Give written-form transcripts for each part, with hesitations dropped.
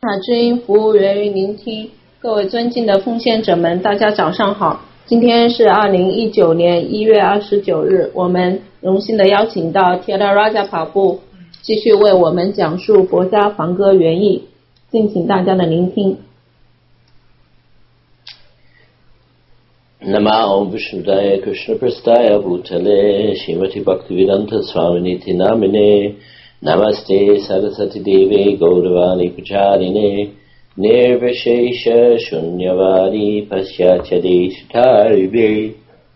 知音服务源于聆听，各位尊敬的奉献者们，大家早上好。今天是2019年1月29日，我们荣幸的邀请到 Thiagaraja Prabhu 继续为我们讲述佛家梵歌原意，敬请大家的聆听。 Namo Vishnudaya Krishna Prastaya Bhutale Srimati Bhaktivedanta Swaminiti Namine Namaste Saraswati Devi Gauravani Pacharine Nirvishesha Shunyavadi Pasyachadeshitarive.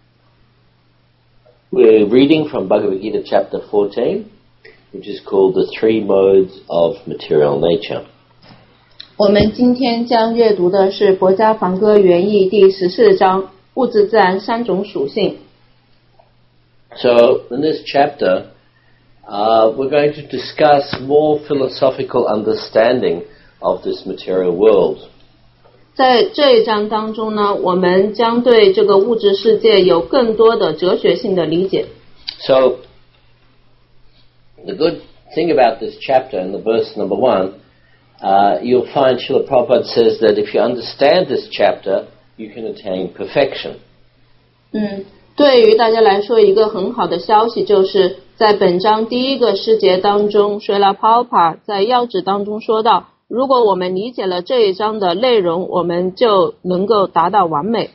We're reading from Bhagavad Gita chapter 14, which is called the Three Modes of Material Nature. 我们今天将阅读的是佛家梵歌原意第14章物质自然三种属性。 So in this chapter, we're going to discuss more philosophical understanding of this material world. 在这一章当中呢，我们将对这个物质世界有更多的哲学性的理解。 So the good thing about this chapter in the verse number 1, you'll find Srila Prabhupada says that if you understand this chapter, you can attain perfection. 对于大家来说，一个很好的消息就是在本章第一个诗节当中，水拉泡帕在要旨当中说到，如果我们理解了这一章的内容，我们就能够达到完美。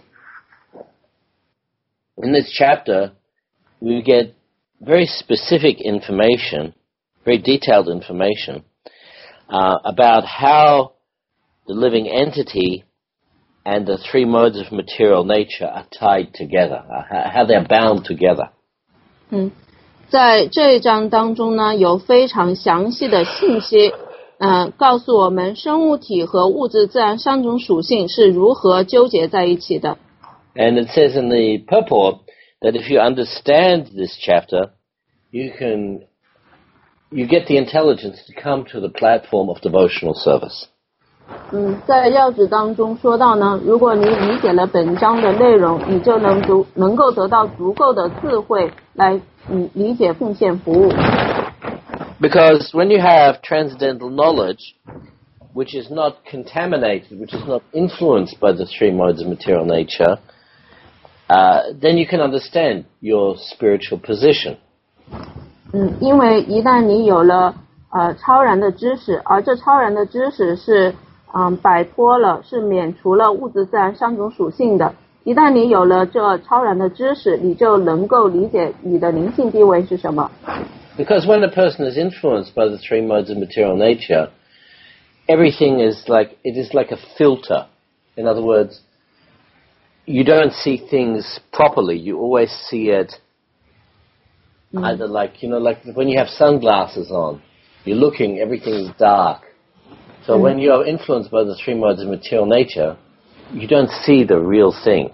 In this chapter, we get very specific information, very detailed information about how the living entity and the three modes of material nature are tied together, how they're bound together. 在这一章当中呢，有非常详细的信息，告诉我们生物体和物质自然三种属性是如何纠结在一起的。 And it says in the purport that if you understand this chapter, you get the intelligence to come to the platform of devotional service. 在要旨当中说到呢，如果你理解了本章的内容，你就能够得到足够的智慧来理解奉献服务。 Because when you have transcendental knowledge, which is not contaminated, which is not influenced by the three modes of material nature, then you can understand your spiritual position. 因为一旦你有了超然的知识，而这超然的知识是摆脱了，是免除了物质自然三种属性的。一旦你有了这超然的知识，你就能够理解你的灵性地位是什么。 Because when a person is influenced by the three modes of material nature, everything is like a filter. In other words, you don't see things properly. You always see it either like when you have sunglasses on, you're looking, everything is dark. So when you are influenced by the three modes of material nature, you don't see the real thing.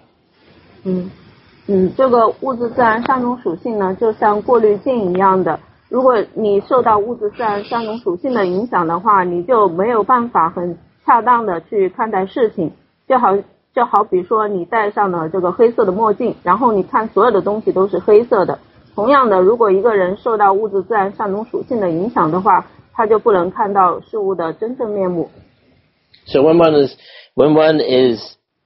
这个物质自然三种属性呢，就像过滤镜一样的。如果你受到物质自然三种属性的影响的话，你就没有办法很恰当的去看待事情。就好比说你戴上了这个黑色的墨镜，然后你看所有的东西都是黑色的。同样的，如果一个人受到物质自然三种属性的影响的话，他就不能看到事物的真正面目。 So when one is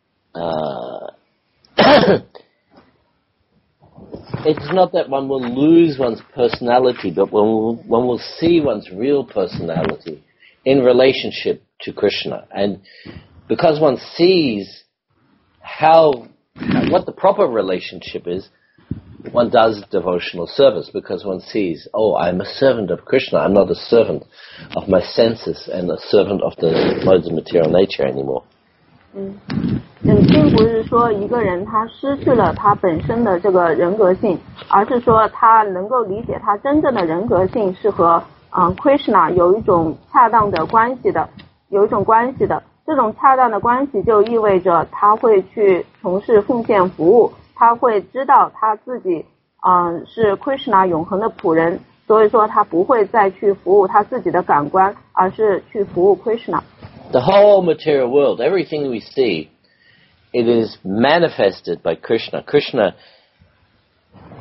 it's not that one will lose one's personality, but one will see one's real personality in relationship to Krishna. And because one sees what the proper relationship is, one does devotional service because one sees, oh, I'm a servant of Krishna. I'm not a servant of my senses and a servant of the modes of material nature anymore. 并不是说一个人他失去了他本身的这个人格性，而是说他能够理解他真正的人格性是和Krishna 有一种恰当的关系的，这种恰当的关系就意味着他会去从事奉献服务，他会知道他自己是 Krishna 永恒的仆人，所以说他不会再去服务他自己的感官，而是去服务 Krishna。 The whole material world, everything we see, it is manifested by Krishna. Krishna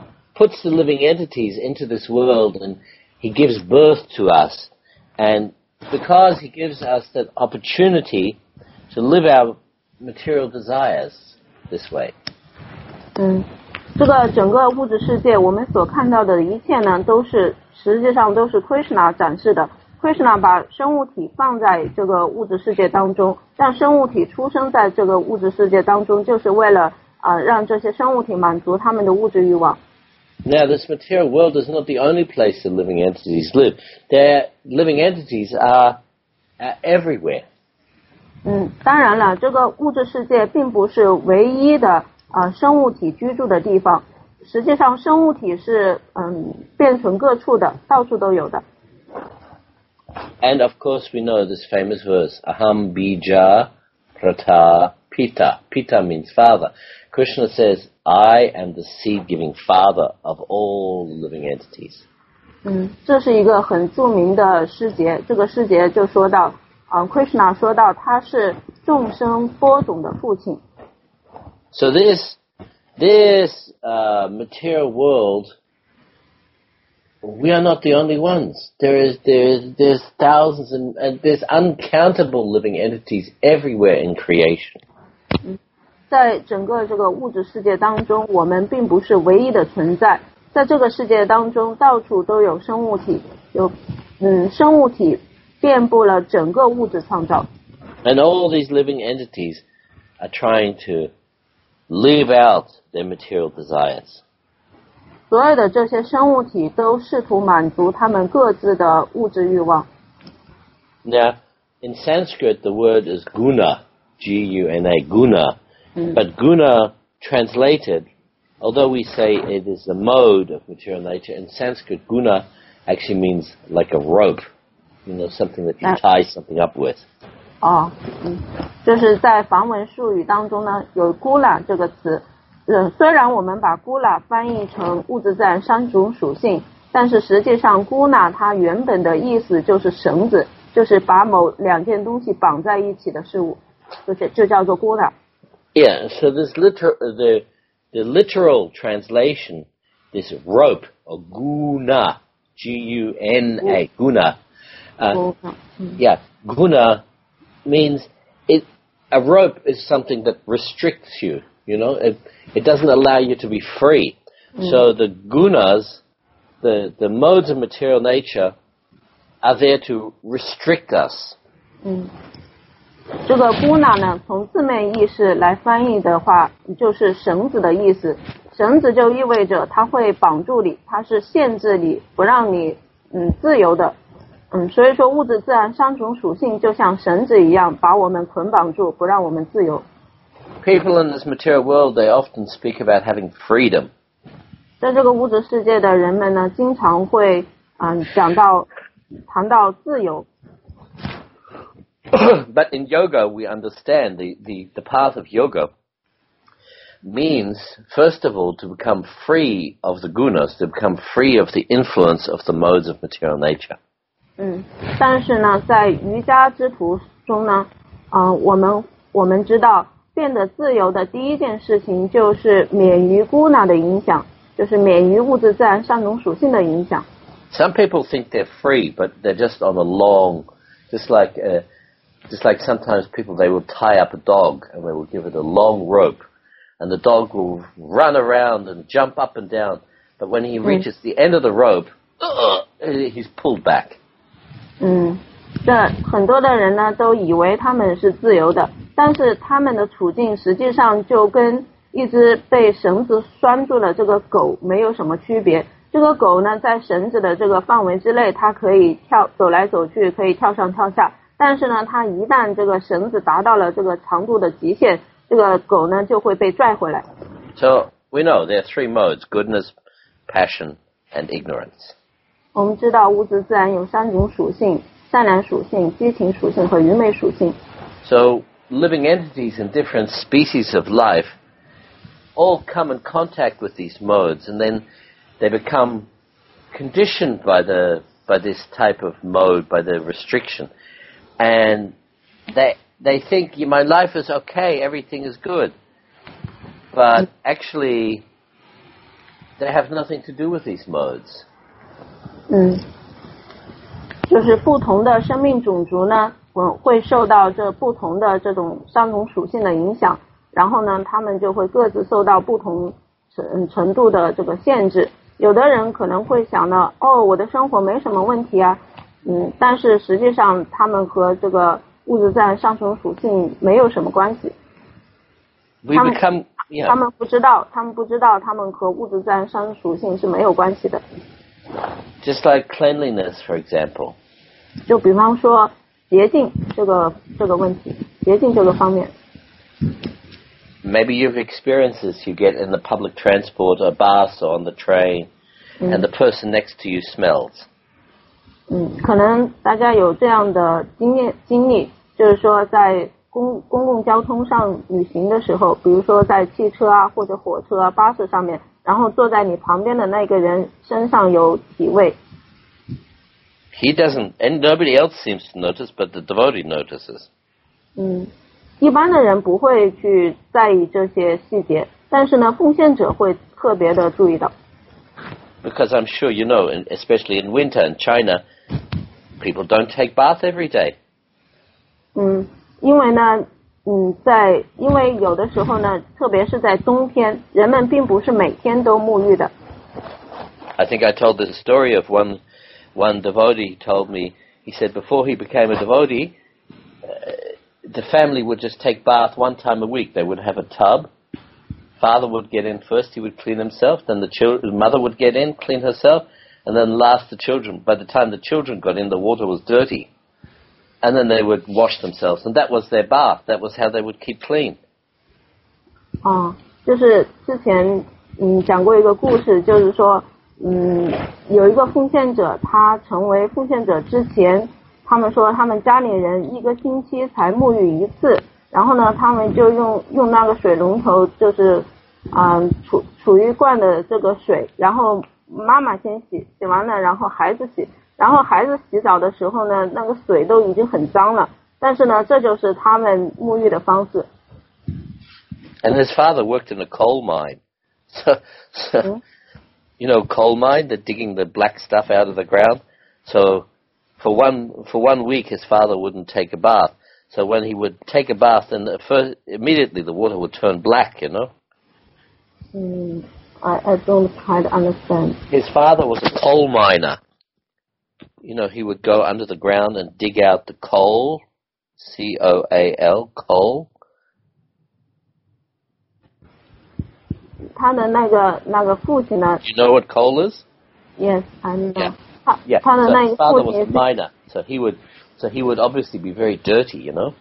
puts the living entities into this world and he gives birth to us, and because he gives us that opportunity to live our material desires this way. 这个整个物质世界，我们所看到的一切呢，实际上都是 Krishna 展示的。Krishna 把生物体放在这个物质世界当中，让生物体出生在这个物质世界当中，就是为了让这些生物体满足他们的物质欲望。 Now, this material world is not the only place that living entities live. Their living entities are everywhere. 当然了，这个物质世界并不是唯一的生物体居住的地方。实际上，生物体是遍存各处的，到处都有的。 And of course, we know this famous verse: "Aham bija prata pita." Pita means father. Krishna says, "I am the seed-giving father of all living entities." 这是一个很著名的诗节。这个诗节就说到，Krishna 说到他是众生播种的父亲。 So this material world, we are not the only ones. There's thousands and there's uncountable living entities everywhere in creation. 在整个这个物质世界当中，我们并不是唯一的存在。在这个世界当中，到处都有生物体，生物体遍布了整个物质创造。 And all these living entities are trying to live out their material desires. 所有的这些生物体都试图满足他们各自的物质欲望。 Now, in Sanskrit, the word is guna, G-U-N-A, guna. But guna, translated, although we say it is a mode of material nature, in Sanskrit, guna actually means like a rope, something that you tie something up with. 就是在梵文术语当中呢，有 guna 这个词。虽然我们把 guna 翻译成物质自然三种属性，但是实际上 guna 它原本的意思就是绳子，就是把两件东西绑在一起的事物，就叫做 guna。 Yeah, so this the literal translation, this rope, or guna, G-U-N-A, guna. Yeah, guna means a rope is something that restricts you, it doesn't allow you to be free. So the gunas, the modes of material nature, are there to restrict us. 这个 guna 呢，从字面意思来翻译的话，就是绳子的意思。绳子就意味着它会绑住你，它是限制你，不让你自由的。所以说物质自然三种属性就像绳子一样，把我们捆绑住，不让我们自由。 People in this material world, they often speak about having freedom. 在这个物质世界的人们呢，经常会谈到自由。 But in yoga, we understand the path of yoga means, first of all, to become free of the gunas, to become free of the influence of the modes of material nature. 但是呢，在瑜伽之途中呢，我们知道，变得自由的第一件事情就是免于 guna 的影响，就是免于物质自然三种属性的影响。 Some people think they're free, but they're just on a long, just like sometimes people, they will tie up a dog and they will give it a long rope and the dog will run around and jump up and down. But when he reaches the end of the rope, he's pulled back. 这很多的人呢都以为他们是自由的，但是他们的处境实际上就跟一只被绳子拴住了这个狗没有什么区别。这个狗呢在绳子的这个范围之内，它可以走来走去，可以跳上跳下。但是呢，它一旦这个绳子达到了这个长度的极限，这个狗呢就会被拽回来。 So we know there are three modes: goodness, passion, and ignorance. 我们知道物质自然有三种属性：善良属性、激情属性和愚昧属性。 So living entities in different species of life all come in contact with these modes, and then they become conditioned by this type of mode, by the restriction. And they think, my life is okay, everything is good. But actually, they have nothing to do with these modes. 就是不同的生命种族呢，会受到这不同的这种相同属性的影响，然后呢，他们就会各自受到不同程度的这个限制。有的人可能会想呢，我的生活没什么问题啊，但是实际上他们和这个物质自然相同属性没有什么关系。他们不知道他们和物质自然相同属性是没有关系的。 Just like cleanliness, for example. 就比方说洁净这个问题，洁净这个方面。 Maybe you've experienced this. You get in the public transport, a bus, or on the train, and the person next to you smells. 可能大家有这样的经历，就是说在公共交通上旅行的时候，比如说在汽车啊或者火车啊巴士上面，然后坐在你旁边的那个人身上有体味。 He doesn't, and nobody else seems to notice, but the devotee notices. 一般的人不会去在意这些细节，但是呢，奉献者会特别的注意到。 Because I'm sure you know, especially in winter in China, people don't take bath every day. 因为呢，因为有的时候呢，特别是在冬天，人们并不是每天都沐浴的。 I think I told the story of one devotee told me, he said before he became a devotee, the family would just take bath one time a week. They would have a tub. Father would get in first, he would clean himself, then the mother would get in, clean herself, and then last the children. By the time the children got in, the water was dirty. And then they would wash themselves, and that was their bath. That was how they would keep clean. 就是之前讲过一个故事，就是说有一个奉献者，他成为奉献者之前，他们说他们家里人一个星期才沐浴一次，然后呢，他们就用那个水龙头，就是储浴罐的这个水，然后妈妈先洗完了，然后孩子洗。然后孩子洗澡的时候呢，那个水都已经很脏了，但是呢，这就是他们沐浴的方式。 And his father worked in a coal mine. So you know, coal mine, they're digging the black stuff out of the ground. So for one week, his father wouldn't take a bath. So when he would take a bath, then immediately the water would turn black, you know. I don't quite understand. His father was a coal miner. You know, he would go under the ground and dig out the coal, C-O-A-L, coal. 他的那个父亲呢 Do you know what coal is? Yes, I know. Yeah. 他的那个 his father 父 was a 亲 miner, so he would obviously be very dirty, you know.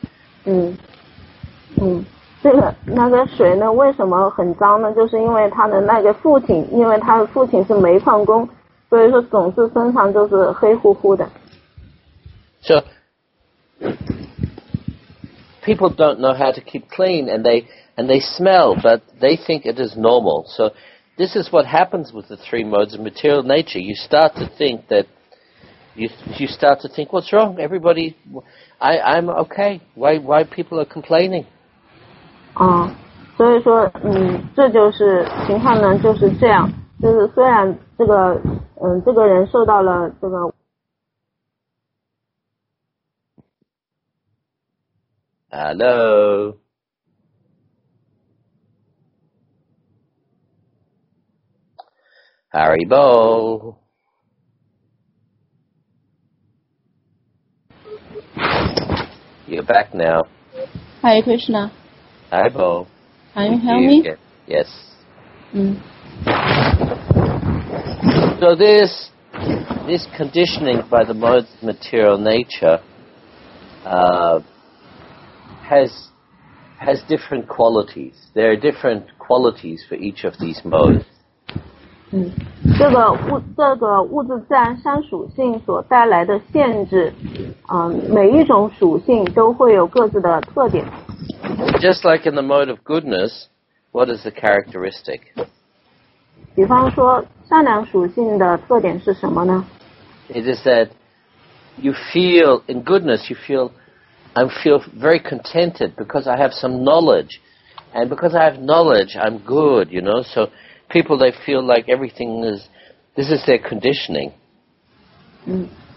这个那个水呢，为什么很脏呢？就是因为他的那个父亲，因为他的父亲是煤矿工。所以说总是身上都是黑乎乎的。 So people don't know how to keep clean, and they smell, but they think it is normal. So this is what happens with the three modes of material nature. You start to think that you start to think, what's wrong? Everybody, I'm okay. Why people are complaining? 所以说这就是情况呢，就是这样。就是虽然这个人受到了这个。 Hello. Haribo. You're back now. Hare Krishna. Haribo. Can you hear me? Yes. So this conditioning by the modes of material nature has different qualities. There are different qualities for each of these modes. 这个物质自然三属性所带来的限制，每一种属性都会有各自的特点。 Just like in the mode of goodness, what is the characteristic? 比方说，善良属性的特点是什么呢？ It is that you feel, in goodness, I feel very contented because I have some knowledge. And because I have knowledge, I'm good, you know. So people, they feel like everything this is their conditioning.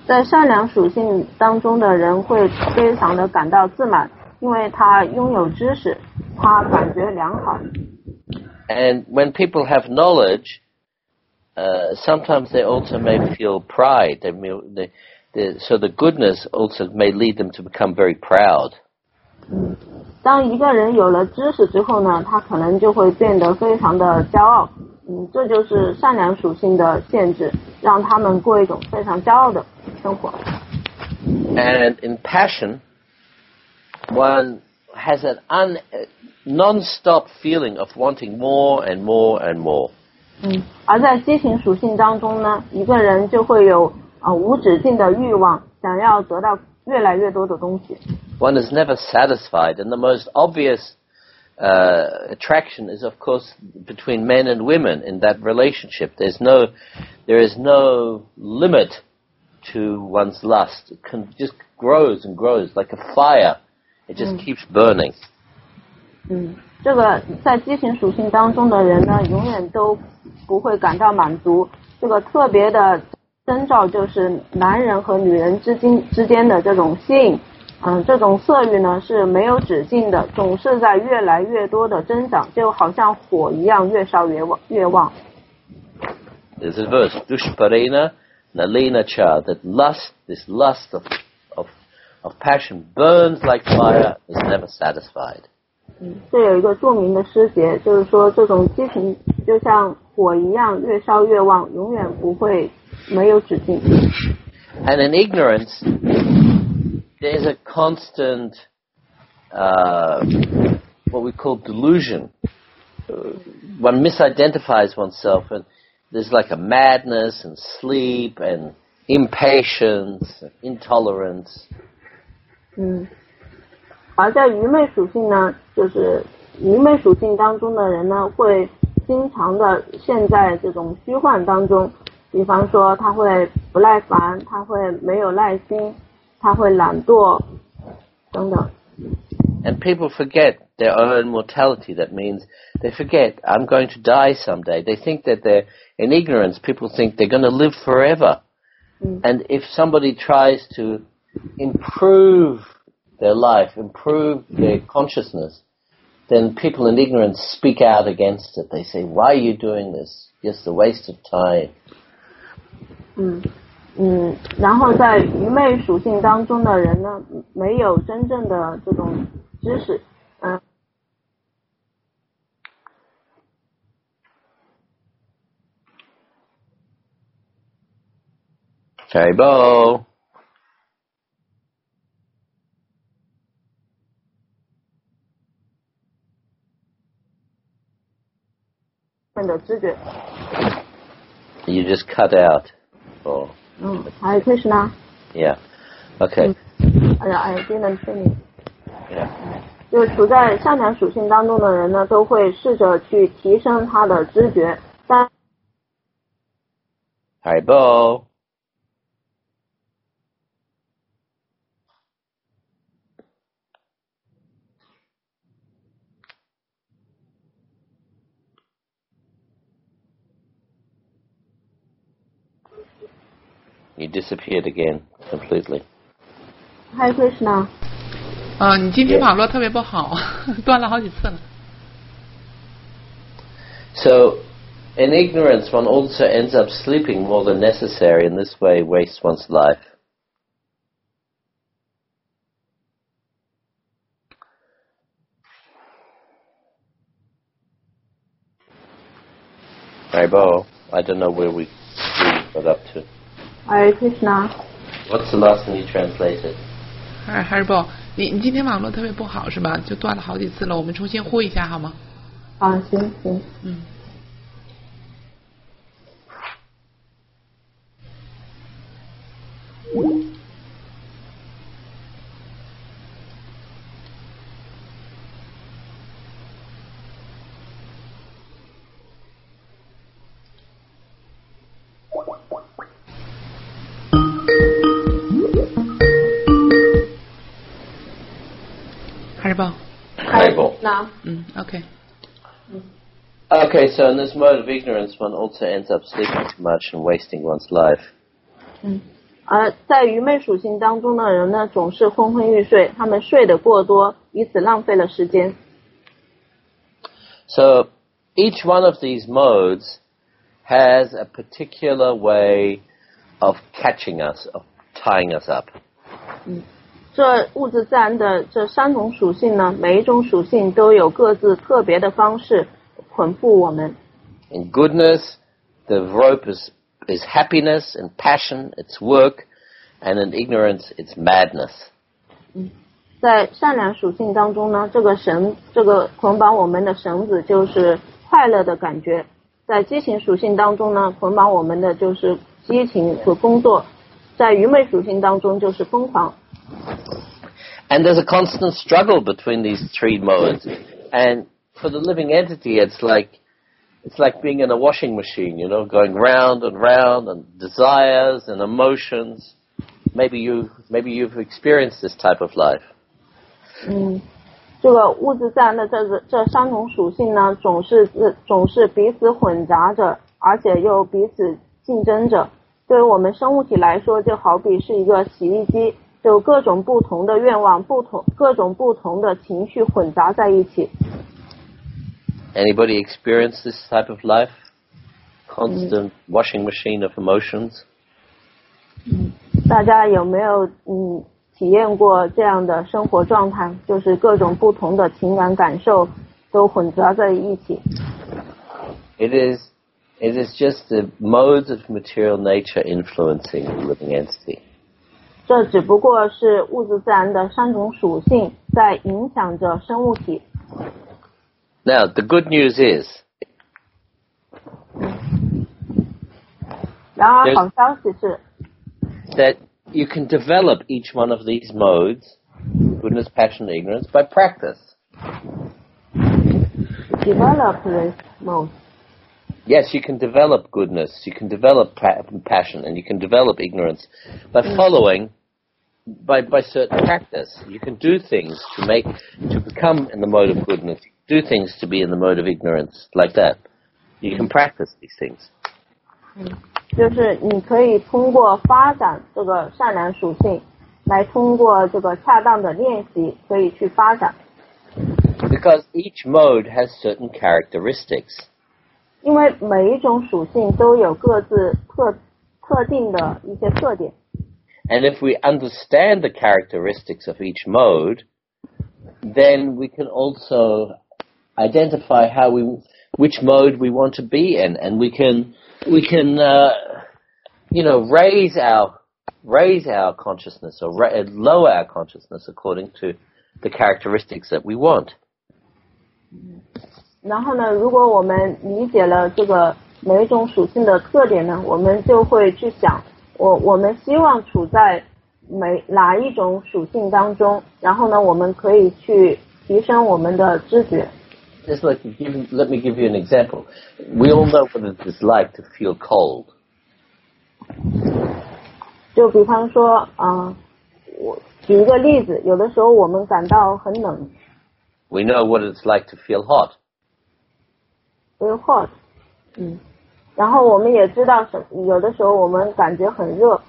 在善良属性当中的人会非常的感到自满，因为他拥有知识，他感觉良好。 And when people have knowledge, sometimes they also may feel pride. So the goodness also may lead them to become very proud. 当一个人有了知识之后呢，他可能就会变得非常的骄傲。这就是善良属性的限制，让他们过一种非常骄傲的生活。 And in passion, one has an non-stop feeling of wanting more and more and more. 而在激情属性当中呢，一个人就会有无止境的欲望，想要得到越来越多的东西。 One is never satisfied, and the most obvious attraction is, of course, between men and women in that relationship. There is no limit to one's lust. It just grows and grows like a fire. It just keeps burning. 这个在激情属性当中的人呢，永远都不会感到满足。这个特别的征兆就是男人和女人之间的这种吸引。这种色欲呢是没有止境的，总是在越来越多的增长，就好像火一样，越烧越旺。 There's a verse, Dushparena Nalina Cha, that this lust of passion burns like fire, is never satisfied. 这有一个著名的诗节，就是说这种激情就像火一样，越烧越旺，永远不会没有止境。 And in ignorance, there is a constant, what we call delusion. One misidentifies oneself, and there's like a madness and sleep and impatience, and intolerance. 而在愚昧属性呢，就是愚昧属性当中的人呢，会经常的陷在这种虚幻当中。比方说，他会不耐烦，他会没有耐心，他会懒惰，等等。 And people forget their own mortality. That means they forget, I'm going to die someday. They think that they're, in ignorance, people think they're going to live forever. And if somebody tries to improve their life, improve their consciousness, then people in ignorance speak out against it. They say, why are you doing this? Just a waste of time. 然后在愚昧属性当中的人呢，没有真正的这种知识， Faribo. 的知觉。 You just cut out. Oh. Hare Krishna. Yeah. Okay. I didn't finish. Yeah. 就处在善良属性当中的人呢，都会试着去提升他的知觉，但 Haribo. You disappeared again completely. Hare Krishna. 你今天网络特别不好，断了好几次了。 So, in ignorance, one also ends up sleeping more than necessary, and this way wastes one's life. Haribo, I don't know where we got up to. Hare Krishna. What's the last thing you translated? Haribo, 你今天网络特别不好是吧？就断了好几次了，我们重新呼一下好吗？ 行。 Haribo. Okay. Okay, so in this mode of ignorance, one also ends up sleeping too much and wasting one's life. 而在愚昧属性当中的人呢，总是昏昏欲睡，他们睡得过多，以此浪费了时间。 So each one of these modes has a particular way of catching us, of tying us up. 这物质自然的这三种属性呢，每一种属性都有各自特别的方式捆缚我们。 In goodness, the rope is happiness and passion, it's work, and in ignorance, it's madness. 在善良属性当中呢，这个捆绑我们的绳子就是快乐的感觉；在激情属性当中呢，捆绑我们的就是激情和工作；在愚昧属性当中就是疯狂。 And there's a constant struggle between these three modes. And for the living entity, it's like being in a washing machine, going round and round, and desires and emotions. Maybe you've experienced this type of life. 这个物质自然的这三种属性呢，总是彼此混杂着，而且又彼此竞争着。对于我们生物体来说，就好比是一个洗衣机，就各种不同的愿望、各种不同的情绪混杂在一起。 Anybody experience this type of life? Constant washing machine of emotions? 大家有没有体验过这样的生活状态？就是各种不同的情感感受都混杂在一起。 It is just the modes of material nature influencing the living entity. 这只不过是物质自然的三种属性在影响着生物体。 Now, the good news is 然而好消息是 that you can develop each one of these modes, goodness, passion, and ignorance, by practice. develop this mode. Yes, you can develop goodness, you can develop passion, and you can develop ignorance by following, by certain practice. You can do things to become in the mode of goodness, do things to be in the mode of ignorance, like that. You can practice these things. 就是你可以通过发展这个善良属性，来通过这个恰当的练习，可以去发展。 Because each mode has certain characteristics. 因为每一种属性都有各自特定的一些特点。 And if we understand the characteristics of each mode, then we can also identify which mode we want to be in, and we can raise our consciousness or lower our consciousness according to the characteristics that we want. 然后呢，如果我们理解了这个每一种属性的特点呢，我们就会去想，我们希望处在哪一种属性当中，然后呢，我们可以去提升我们的知觉。 Just let me give you an example. We all know what it is like to feel cold. 就比方说，我举一个例子，有的时候我们感到很冷。 We know what it's like to feel hot. Feel hot. 然后我们也知道有的时候我们感觉很热。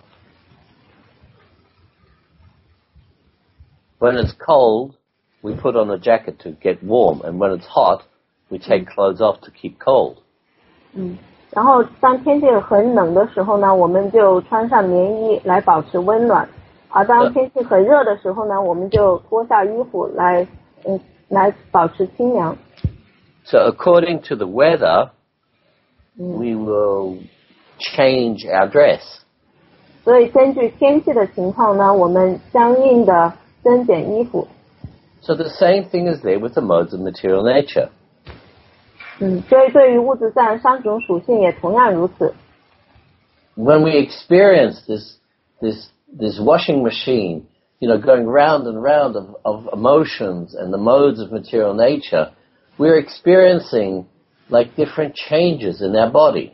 When it's cold, we put on a jacket to get warm, and when it's hot, we take clothes off to keep cold. 然后当天气很冷的时候呢，我们就穿上棉衣来保持温暖；而当天气很热的时候呢，我们就脱下衣服来保持清凉。 So according to the weather, we will change our dress. 所以根据天气的情况呢，我们相应的增减衣服。 So the same thing is there with the modes of material nature. 所以对于物质自然三种属性也同样如此。 When we experience this washing machine, going round and round of emotions and the modes of material nature, we're experiencing like different changes in our body.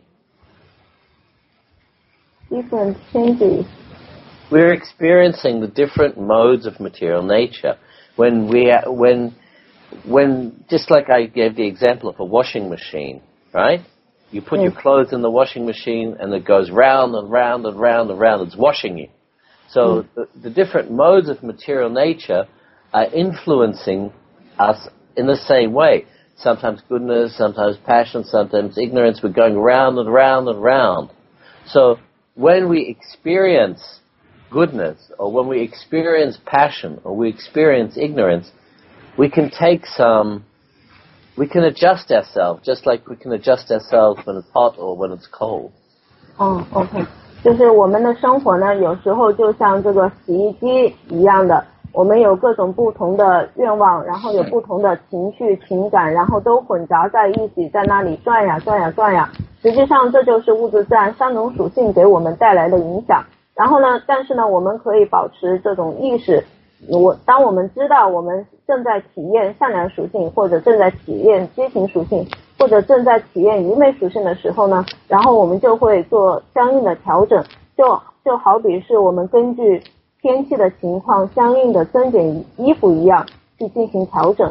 Different changes. We're experiencing the different modes of material nature. When just like I gave the example of a washing machine, right? You put your clothes in the washing machine and it goes round and round and round and round. It's washing you. So the different modes of material nature are influencing us in the same way. Sometimes goodness, sometimes passion, sometimes ignorance. We're going round and round and round. So when we experience goodness, or when we experience passion, or we experience ignorance, we can adjust ourselves, just like we can adjust ourselves when it's hot or when it's cold. OK， 就是我们的生活呢，有时候就像这个洗衣机一样的，我们有各种不同的愿望，然后有不同的情绪、情感，然后都混杂在一起，在那里转呀转呀转呀。实际上，这就是物质自然三种属性给我们带来的影响。然后呢，但是呢，我们可以保持这种意识。当我们知道我们正在体验善良属性，或者正在体验激情属性，或者正在体验愚昧属性的时候呢，然后我们就会做相应的调整，就好比是我们根据天气的情况相应的增减衣服一样去进行调整。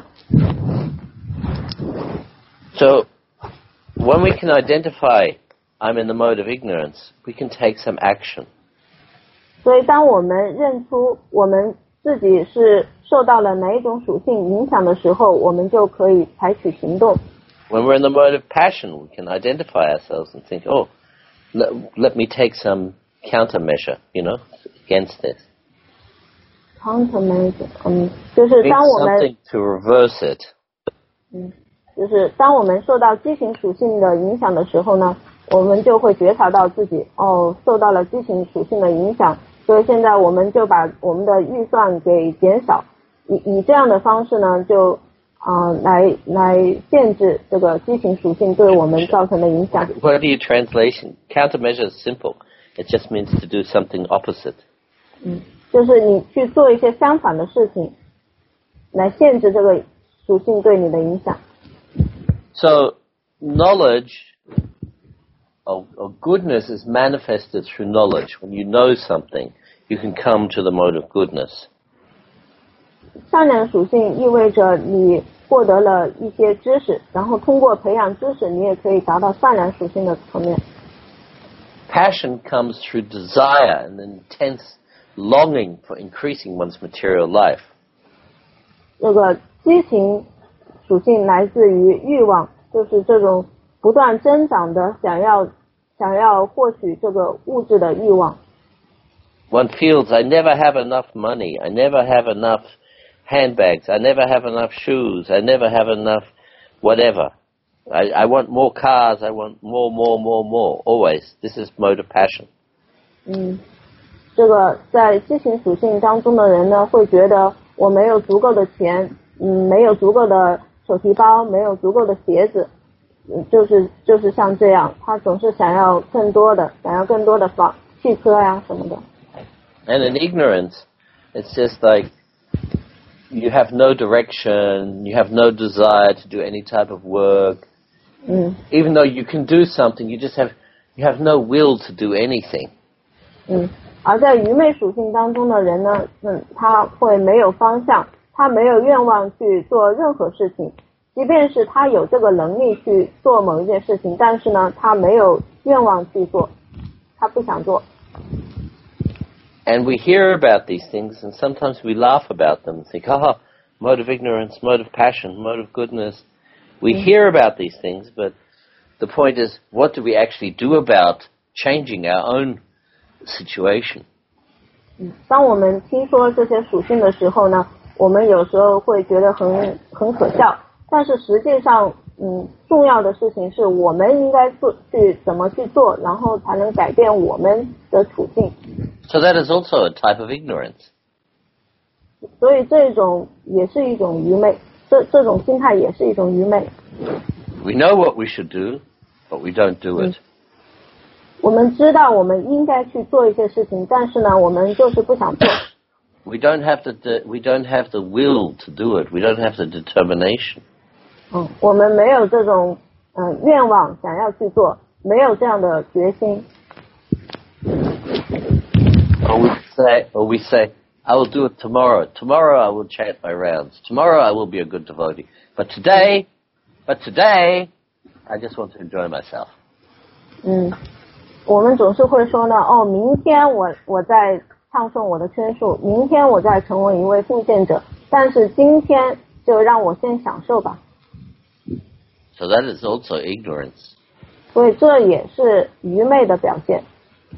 So when we can identify I'm in the mode of ignorance, we can take some action. 所以当我们认出我们自己是受到了哪一种属性影响的时候，我们就可以采取行动。 When we're in the mode of passion, we can identify ourselves and think, oh, let me take some countermeasure, against this. Countermeasure, 就是当我们 something to reverse it. 就是当我们受到激情属性的影响的时候呢，我们就会觉察到自己受到了激情属性的影响。所以现在我们就把我们的预算给减少，以这样的方式呢，就来限制这个激情属性对我们造成的影响。 What do you translation? Countermeasure is simple. It just means to do something opposite. 就是你去做一些相反的事情，来限制这个属性对你的影响。 So knowledge of goodness is manifested through knowledge. When you know something, you can come to the mode of goodness. 善良属性意味着你获得了一些知识，然后通过培养知识，你也可以达到善良属性的层面。 Passion comes through desire and an intense longing for increasing one's material life. 这个激情属性来自于欲望，就是这种不断增长的想要获取这个物质的欲望。 One feels I never have enough money, I never have enough handbags, I never have enough shoes, I never have enough whatever. I want more cars, I want more, always. This is mode of passion. 这个在激情属性当中的人呢，会觉得我没有足够的钱，没有足够的手提包，没有足够的鞋子。就是像这样，他总是想要更多的汽车呀什么的。 And in ignorance, it's just like you have no direction, you have no desire to do any type of work. Even though you can do something, you have no will to do anything. 而在愚昧属性当中的人呢，他会没有方向，他没有愿望去做任何事情。即便是他有这个能力去做某一件事情，但是呢，他没有愿望去做，他不想做。 And we hear about these things, and sometimes we laugh about them and think, mode of ignorance, mode of passion, mode of goodness. We hear about these things, but the point is, what do we actually do about changing our own situation? 当我们听说这些属性的时候呢，我们有时候会觉得很可笑。但是实际上，重要的事情是我们应该怎么去做，然后才能改变我们的处境。 So that is also a type of ignorance. 所以这种也是一种愚昧，这种心态也是一种愚昧。 We know what we should do, but we don't do it. 我们知道我们应该去做一些事情，但是呢，我们就是不想做。 We don't have the will to do it. We don't have the determination. 我们没有这种愿望想要去做，没有这样的决心。 Or we say, I will do it tomorrow. Tomorrow I will chant my rounds. Tomorrow I will be a good devotee. But today, I just want to enjoy myself. 我们总是会说呢，明天我再唱诵我的圈数，明天我再成为一位奉献者，但是今天就让我先享受吧。 So that is also ignorance. 所以这也是愚昧的表现。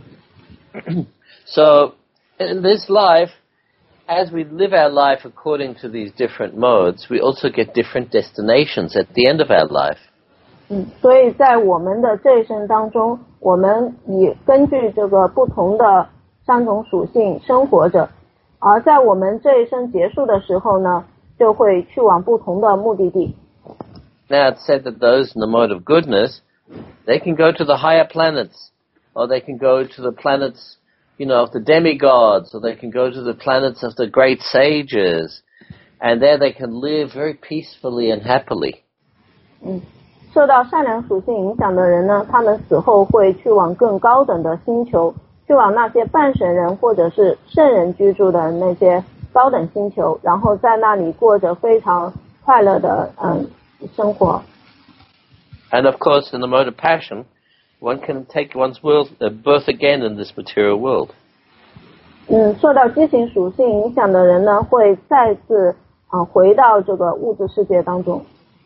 So in this life, as we live our life according to these different modes, we also get different destinations at the end of our life. 所以在我们的这一生当中，我们以根据这个不同的三种属性生活着，而在我们这一生结束的时候呢，就会去往不同的目的地。 Now it's said that those in the mode of goodness, they can go to the higher planets, or they can go to the planets, of the demigods, or they can go to the planets of the great sages, and there they can live very peacefully and happily. 受到善良属性影响的人呢，他们死后会去往更高等的星球，去往那些半神人或者是圣人居住的那些高等星球，然后在那里过着非常快乐的生活。 And of course, in the mode of passion, one can take one's birth again in this material world. 受到激情属性影响的人呢，会再次回到这个物质世界当中。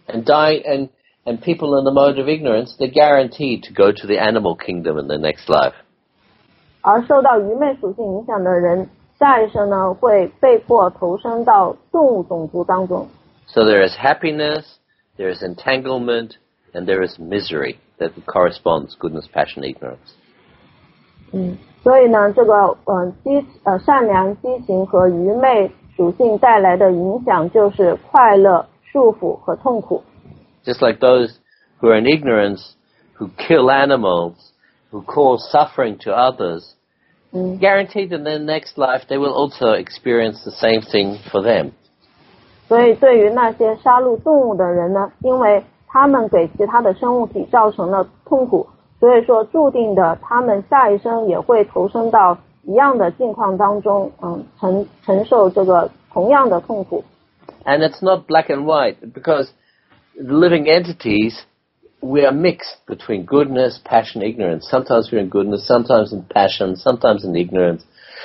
And people in the mode of ignorance, they're guaranteed to go to the animal kingdom in their next life. 而受到愚昧属性影响的人，下一生呢会被迫投生到动物种族当中。 So there is happiness, there is entanglement, and there is misery that corresponds goodness, passion, ignorance. 所以呢，这个善良、激情和愚昧属性带来的影响就是快乐、束缚和痛苦。 Just like those who are in ignorance, who kill animals, who cause suffering to others, guaranteed in their next life they will also experience the same thing for them. 所以对于那些杀戮动物的人呢，因为他们给其他的生物体造成了痛苦，所以说注定的他们下一生也会投生到一样的境况当中，承受这个同样的痛苦。 And it's not black and white, because living entities, we are mixed between goodness, passion, ignorance. Sometimes we're in goodness, sometimes in passion, sometimes in ignorance.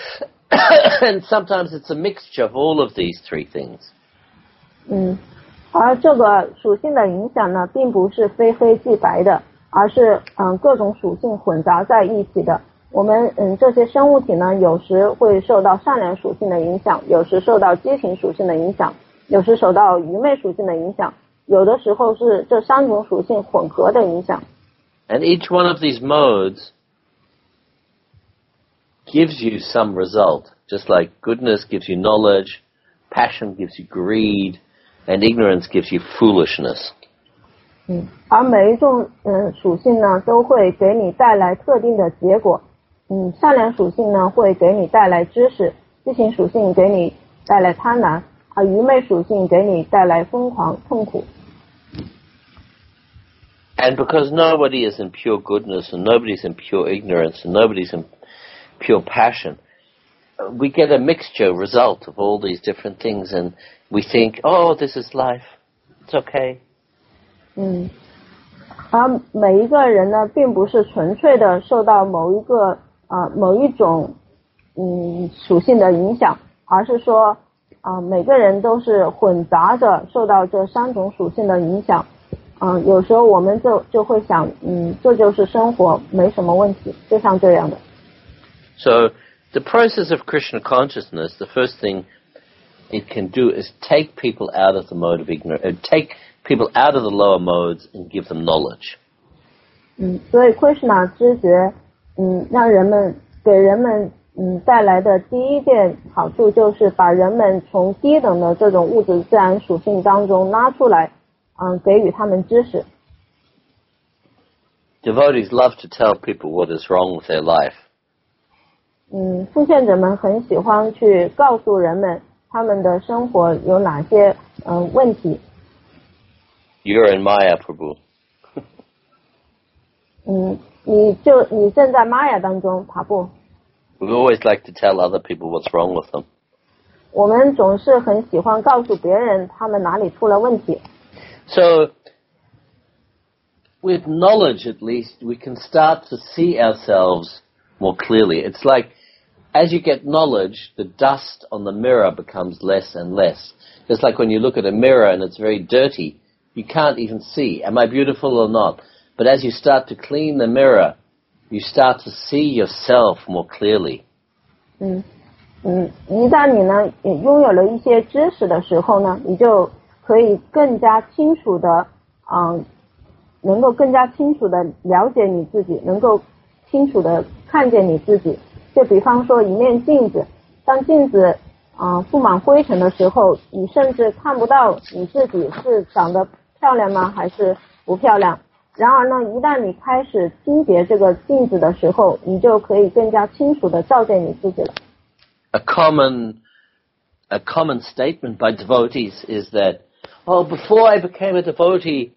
And sometimes it's a mixture of all of these three things. 而这个属性的影响呢，并不是非黑即白的，而是各种属性混杂在一起的。我们这些生物体呢，有时会受到善良属性的影响，有时受到激情属性的影响，有时受到愚昧属性的影响。有的时候是这三种属性混合的影响。 And each one of these modes gives you some result. Just like goodness gives you knowledge, passion gives you greed, and ignorance gives you foolishness. 而每一种属性呢，都会给你带来特定的结果。善良属性呢，会给你带来知识；激情属性给你带来贪婪；而愚昧属性给你带来疯狂、痛苦。 And because nobody is in pure goodness, and nobody's in pure ignorance, and nobody's in pure passion, we get a mixture result of all these different things, and we think, oh, this is life. It's okay. 而每一个人呢，并不是纯粹的受到某一种属性的影响，而是说每个人都是混杂着受到这三种属性的影响。有时候我们就会想，这就是生活，没什么问题，就像这样的。 So the process of Krishna consciousness, the first thing it can do is take people out of the mode of ignorance, take people out of the lower modes and give them knowledge. 所以 Krishna 知觉，给人们带来的第一件好处就是把人们从低等的这种物质自然属性当中拉出来，给予他们知识。 Devotees love to tell people what is wrong with their life. 奉献者们很喜欢去告诉人们他们的生活有哪些问题。 You're in Maya, Prabhu. 你正在玛雅当中，爬布。 We always like to tell other people what's wrong with them. 我们总是很喜欢告诉别人他们哪里出了问题。 So, with knowledge at least, we can start to see ourselves more clearly. It's like as you get knowledge, the dust on the mirror becomes less and less. Just like when you look at a mirror and it's very dirty, you can't even see, am I beautiful or not? But as you start to clean the mirror, you start to see yourself more clearly. 一旦你呢拥有了一些知识的时候呢，你就可以更加清楚的能够更加清楚的了解你自己，能够清楚的看见你自己。就比方说一面镜子，当镜子布满灰尘的时候，你甚至看不到你自己是长得漂亮吗还是不漂亮。然而呢，一旦你开始清洁这个镜子的时候，你就可以更加清楚的照见你自己了。 A common statement by devotees is that, before I became a devotee,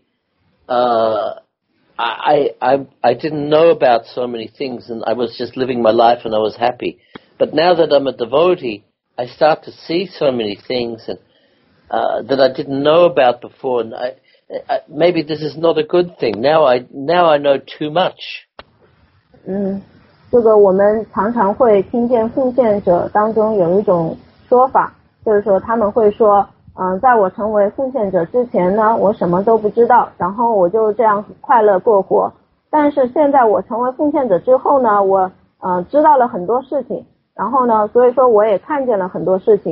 I didn't know about so many things, and I was just living my life and I was happy. But now that I'm a devotee, I start to see so many things and that I didn't know about before, and maybe this is not a good thing. Now I know too much. 这个我们常常会听见奉献者当中有一种说法，就是说他们会说在我成为奉献者之前呢，我什么都不知道，然后我就这样快乐过活。但是现在我成为奉献者之后呢，我知道了很多事情，然后呢，所以说我也看见了很多事情。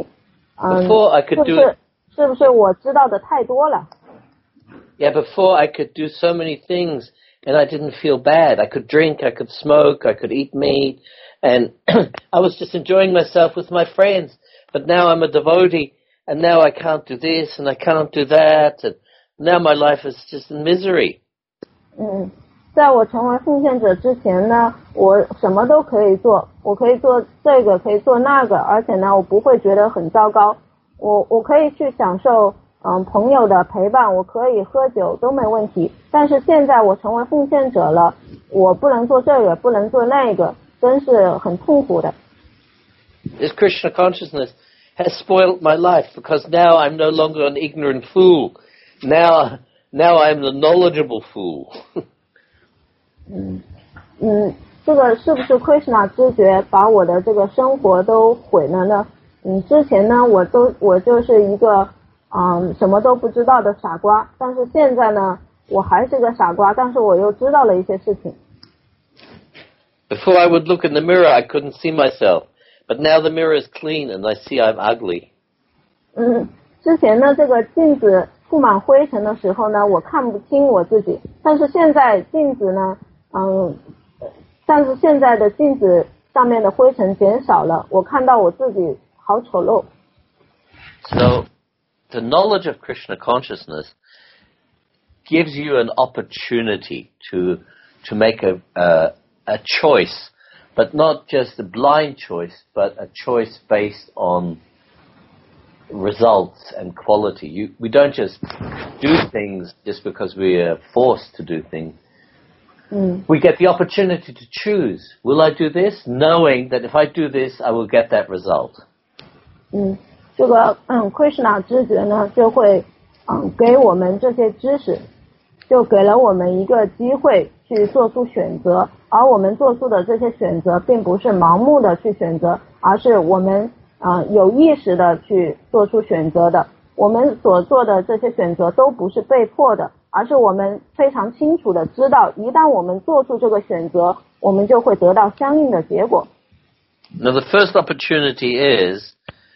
是不是我知道的太多了？ Yeah, before I could do so many things and I didn't feel bad. I could drink, I could smoke, I could eat meat, and I was just enjoying myself with my friends. But now I'm a devotee, and now I can't do this and I can't do that, and now my life is just in misery. 在我成为奉献者之前呢，我什么都可以做，我可以做这个，可以做那个，而且呢，我不会觉得很糟糕。我可以去享受朋友的陪伴，我可以喝酒都没问题。但是现在我成为奉献者了，我不能做这个，不能做那个，真是很痛苦的。 This Krishna consciousness has spoiled my life because now I'm no longer an ignorant fool. Now I'm the knowledgeable fool. 这个是不是 Krishna 知觉把我的这个生活都毁了呢？之前呢，我就是一个什么都不知道的傻瓜，但是现在呢，我还是个傻瓜，但是我又知道了一些事情。 Before I would look in the mirror, I couldn't see myself, but now the mirror is clean and I see I'm ugly. 之前呢，这个镜子布满灰尘的时候呢，我看不清我自己，但是现在镜子呢，但是现在的镜子上面的灰尘减少了，我看到我自己好丑陋。 So, the knowledge of Krishna consciousness gives you an opportunity to make a choice, but not just a blind choice, but a choice based on results and quality. We don't just do things just because we are forced to do things. We get the opportunity to choose. Will I do this? Knowing that if I do this, I will get that result. 这个Krishna 知觉呢，就会给我们这些知识，就给了我们一个机会去做出选择，而我们做出的这些选择并不是盲目的去选择，而是我们有意识的去做出选择的。我们所做的这些选择都不是被迫的，而是我们非常清楚的知道，一旦我们做出这个选择，我们就会得到相应的结果。 Now the first opportunity is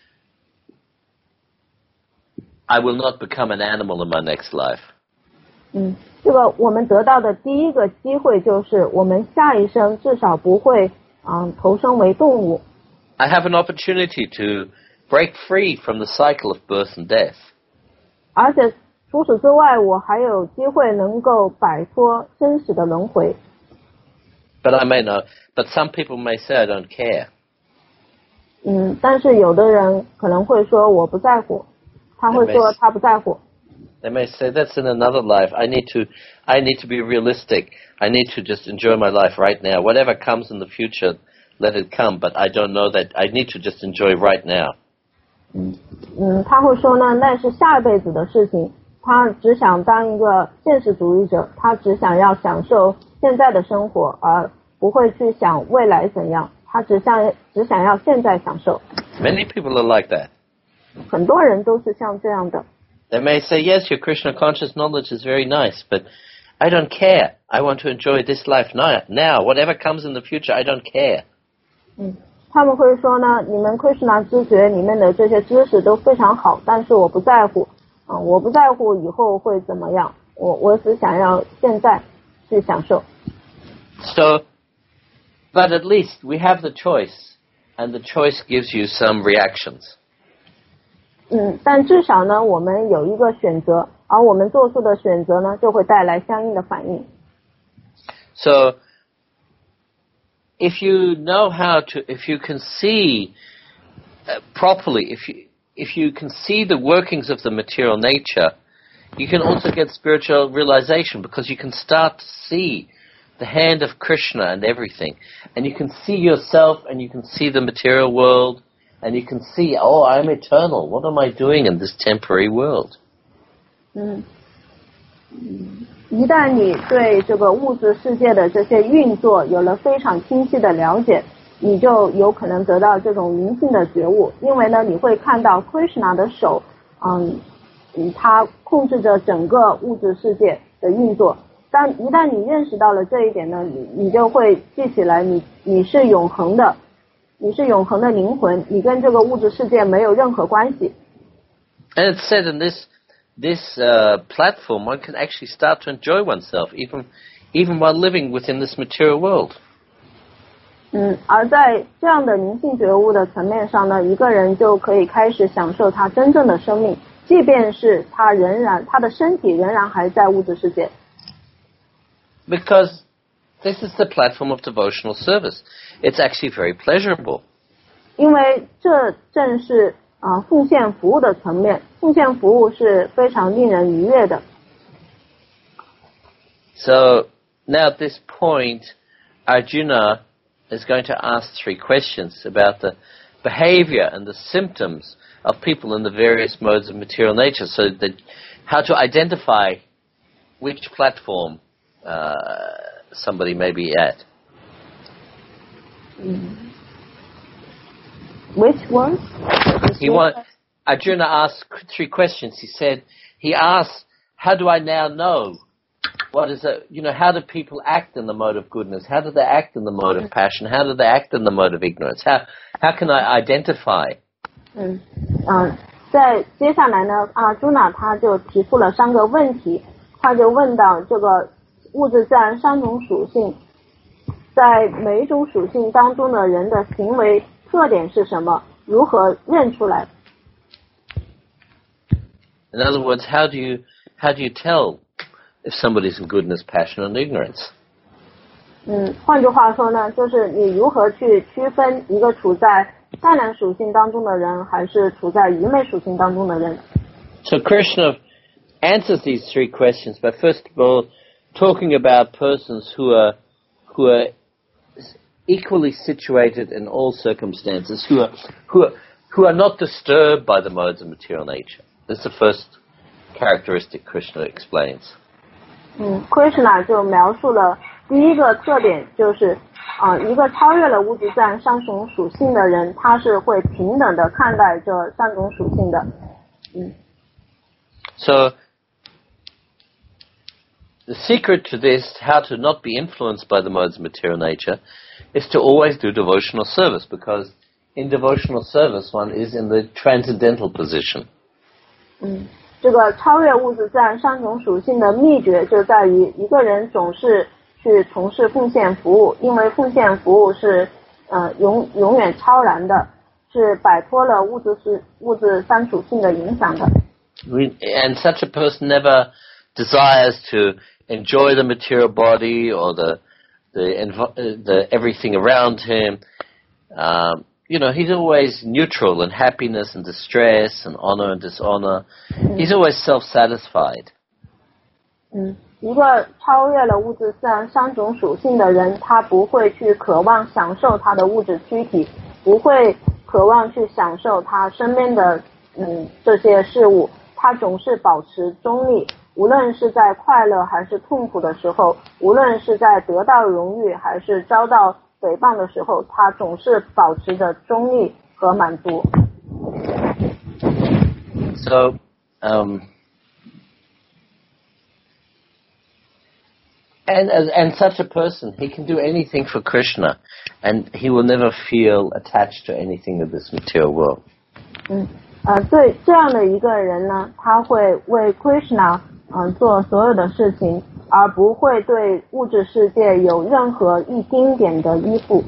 I will not become an animal in my next life. 这个我们得到的第一个机会就是我们下一生至少不会投生为动物。 I have an opportunity to break free from the cycle of birth and death. 而且除此之外，我还有机会能够摆脱生死的轮回。 But some people may say I don't care. 但是有的人可能会说我不在乎，他会说他不在乎。 They may say that's in another life. I need to be realistic. I need to just enjoy my life right now. Whatever comes in the future, let it come. But I don't know that I need to just enjoy right now. 他会说呢，那是下一辈子的事情。他只想当一个现实主义者，他只想要享受现在的生活，而不会去想未来怎样。 他只想要现在享受。 Many people are like that. 很多人都是像这样的。 They may say, yes, your Krishna conscious knowledge is very nice, but I don't care. I want to enjoy this life now. Whatever comes in the future, I don't care. 他们会说呢，你们 Krishna 知觉里面的这些知识都非常好，但是我不在乎，我不在乎以后会怎么样，我只想要现在去享受。 So, but at least we have the choice, and the choice gives you some reactions. 但至少呢，我们有一个选择，而我们做出的选择呢，就会带来相应的反应。 So, if you know how to, if you can see properly, if you can see the workings of the material nature, you can also get spiritual realization, because you can start to see the hand of Krishna and everything. And you can see yourself, and you can see the material world, and you can see, oh, I'm eternal. What am I doing in this temporary world? 一旦你对这个物质世界的这些运作有了非常清晰的了解，你就有可能得到这种灵性的觉悟，因为呢，你会看到 Krishna 的手，他控制着整个物质世界的运作。但一旦你认识到了这一点呢，你就会记起来你是永恒的，你是永恒的灵魂，你跟这个物质世界没有任何关系。 And it's said in this platform, one can actually start to enjoy oneself, even while living within this material world. 而在这样的灵性觉悟的层面上呢，一个人就可以开始享受他真正的生命，即便是他的身体仍然还在物质世界。 Because this is the platform of devotional service. It's actually very pleasurable. 因为这正是奉献服务的层面，奉献服务是非常令人愉悦的。 So now at this point, Arjuna is going to ask 3 questions about the behavior and the symptoms of people in the various modes of material nature, so that how to identify which platform somebody may be at. Which one? Arjuna asked 3 questions. He asked, how do I now know? How do people act in the mode of goodness? How do they act in the mode of passion? How do they act in the mode of ignorance? How can I identify? 在接下来呢，阿朱那他就提出了3个问题，他就问到这个物质自然3种属性，在每一种属性当中的人的行为特点是什么？如何认出来？ In other words, how do you tell if somebody's in goodness, passion, and ignorance? 换句话说呢，就是你如何去区分一个处在善良属性当中的人，还是处在愚昧属性当中的人？ So Krishna answers these 3 questions by first of all talking about persons who are equally situated in all circumstances, who are not disturbed by the modes of material nature. This is the first characteristic Krishna explains. Krishna 就描述了第一个特点，就是一个超越了物质自然3种属性的人，他是会平等的看待这3种属性的。 So the secret to this, how to not be influenced by the modes of material nature, is to always do devotional service, because in devotional service one is in the transcendental position. 这个超越物质自然3种属性的秘诀就在于一个人总是去从事奉献服务，因为奉献服务是永远超然的，是摆脱了物质3属性的影响的。 And such a person never desires to enjoy the material body or the everything around him. He's always neutral in happiness and distress and honor and dishonor. He's always self-satisfied. 一个超越了物质自然3种属性的人，他不会去渴望享受他的物质躯体，不会渴望去享受他身边的这些事物，他总是保持中立，无论是在快乐还是痛苦的时候，无论是在得到荣誉还是遭到诽谤的时候，他总是保持着中立和满足。 So, and such a person, he can do anything for Krishna, and he will never feel attached to anything of this material world. 对这样的一个人呢，他会为 Krishna 做所有的事情，而不会对物质世界有任何一丁点的依附。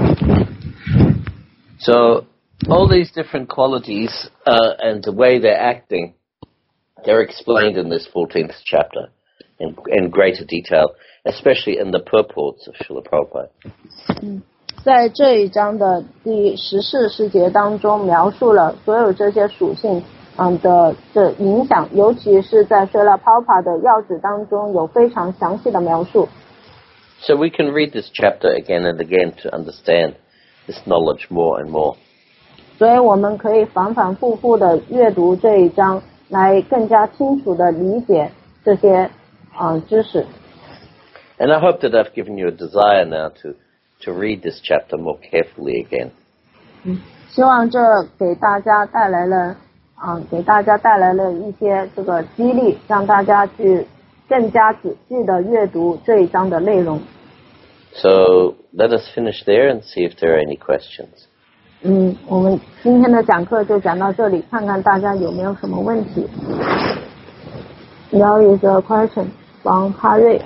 So all these different qualities and the way they're acting, they're explained in this 14th chapter in greater detail, especially in the purports of Srila Prabhupada. 在这一章的第14世节当中，描述了所有这些属性的影响，尤其是在 Srila Prabhupada 的要旨当中有非常详细的描述。 So we can read this chapter again and again to understand this knowledge more and more. 所以我们可以反反复复的阅读这一章，来更加清楚的理解这些知识。 And I hope that I've given you a desire now to read this chapter more carefully again. 希望这给大家带来了一些这个激励，让大家去更加仔细的阅读这一章的内容。 So let us finish there and see if there are any questions. 我们今天的讲课就讲到这里，看看大家有没有什么问题。There is a question from 哈瑞。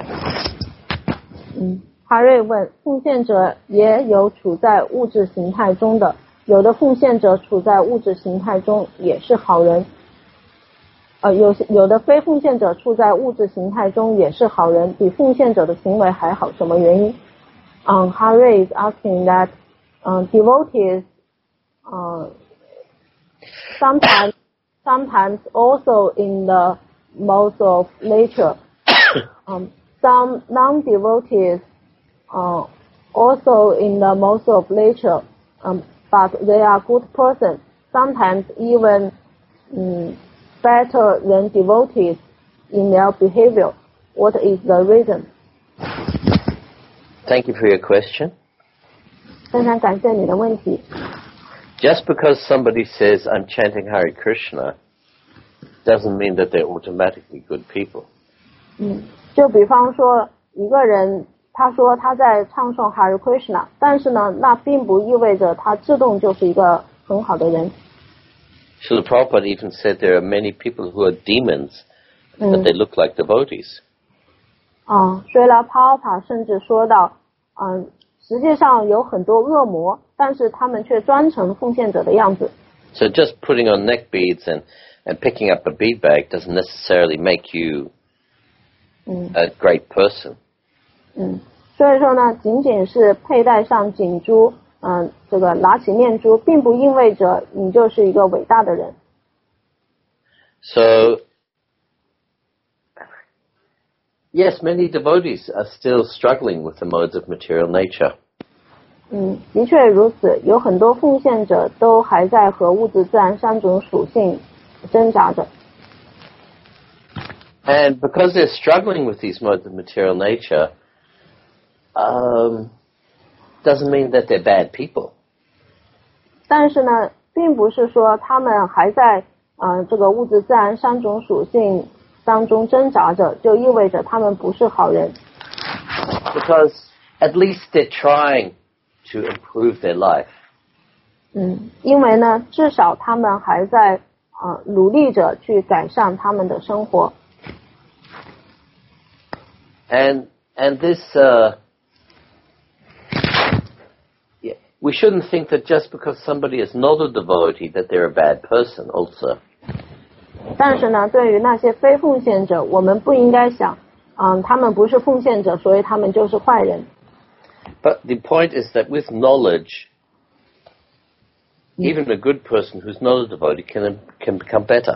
哈瑞问：奉献者也有处在物质形态中的，有的奉献者处在物质形态中也是好人。有的非奉献者处在物质形态中也是好人，比奉献者的行为还好，什么原因？Hari is asking that devotees sometimes also in the modes of nature. Some non-devotees also in the modes of nature, but they are good persons. Sometimes even better than devotees in their behavior. What is the reason? Thank you for your question. 非常感谢你的问题。 Just because somebody says, I'm chanting Hare Krishna, doesn't mean that they're automatically good people. 就比方说一个人他说他在唱诵 Hare Krishna， 但是呢，那并不意味着他自动就是一个很好的人。 Srila Prabhupada even said there are many people who are demons, but they look like devotees. Srila Prabhupada 甚至说到，实际上有很多恶魔，但是他们却装成奉献者的样子。 So just putting on neck beads and picking up a bead bag doesn't necessarily make you a great person. 所以说呢，仅仅是佩戴上锦珠，这个拿起念珠，并不意味着你就是一个伟大的人。 So, yes, many devotees are still struggling with the modes of material nature. 的确如此，有很多奉献者都还在和物质自然三种属性挣扎着。 And because they're struggling with these modes of material nature, doesn't mean that they're bad people. 但是呢，并不是说他们还在这个物质自然三种属性当中挣扎着，就意味着他们不是好人。 Because at least they're trying to improve their life. 因为呢，至少他们还在努力着去改善他们的生活。 And this, we shouldn't think that just because somebody is not a devotee that they're a bad person also. 但是呢，对于那些非奉献者，我们不应该想，他们不是奉献者，所以他们就是坏人。 But the point is that with knowledge, even a good person who's not a devotee can become better.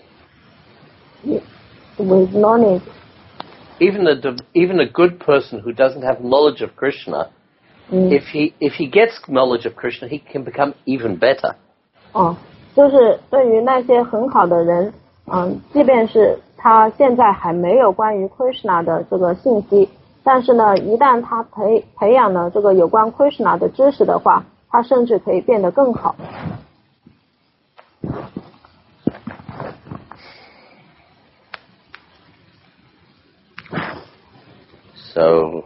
With knowledge. Even a good person who doesn't have knowledge of Krishna, if he gets knowledge of Krishna, he can become even better. 就是对于那些很好的人，即便是他现在还没有关于 Krishna 的这个信息， 但是呢，一旦他培养了这个有关 Krishna 的知识的话，他甚至可以变得更好。 So,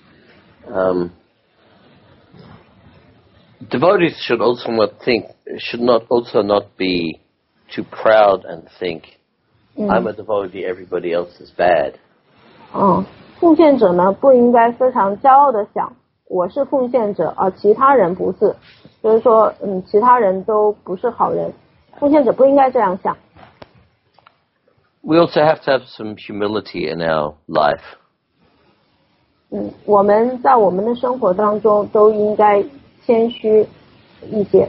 devotees should also not be too proud and think, I'm a devotee, everybody else is bad. 奉献者呢不应该非常骄傲的想，我是奉献者，而其他人不是，就是说，其他人都不是好人。奉献者不应该这样想。 We also have to have some humility in our life. 我们在我们的生活当中都应该谦虚一些。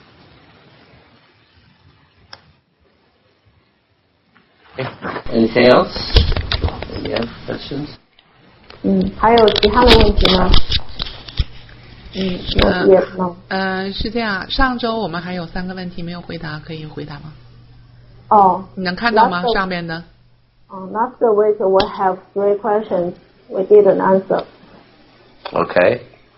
Anything else? Any other questions? 还有其他的问题吗？ 是这样，上周我们还有3个问题没有回答，可以回答吗？ 你能看到吗？上面的。 Last week we have 3 questions we didn't answer. Okay.